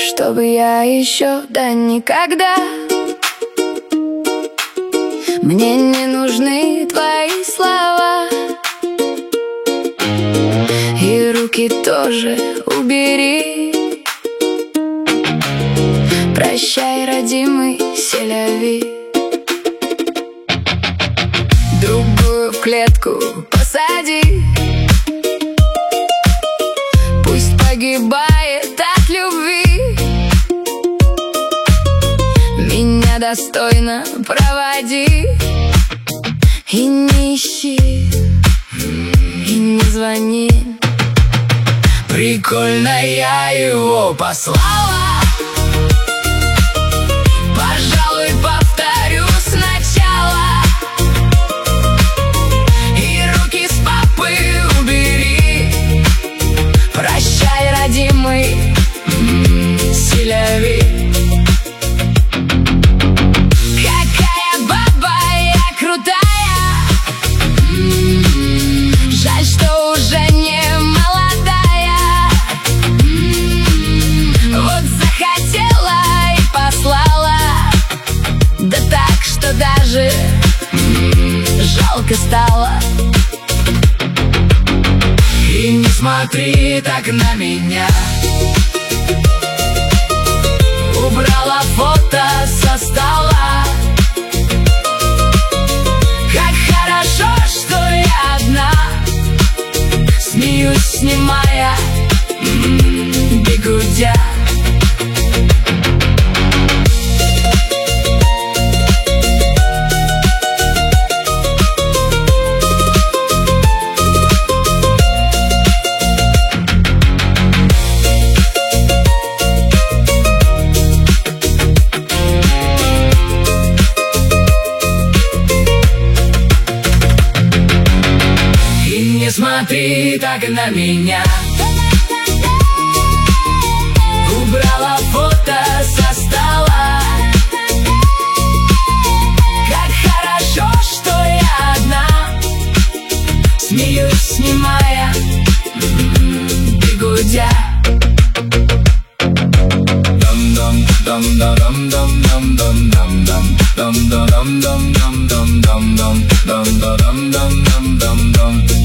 чтобы я еще да никогда. Мне не нужны твои слова, и руки тоже убери. Прощай, родимый селяви. Другую в клетку посади, пусть погибает от любви. Меня достойно проводи, и не ищи, и не звони. Прикольно я его послала, пожалуй, повторю сначала. И руки с папы убери. Прощай, родимый селяви. Какая баба я крутая, жаль, что уже не молодая. Вот захотела и послала, да так, что даже жалко стало. И не смотри так на меня, убрала фото со стола. Как хорошо, что я одна, смеюсь, снимая бигудя. Не смотри так на меня, убрала фото со стола. Как хорошо, что я одна, смеюсь, снимая бигудя. Dum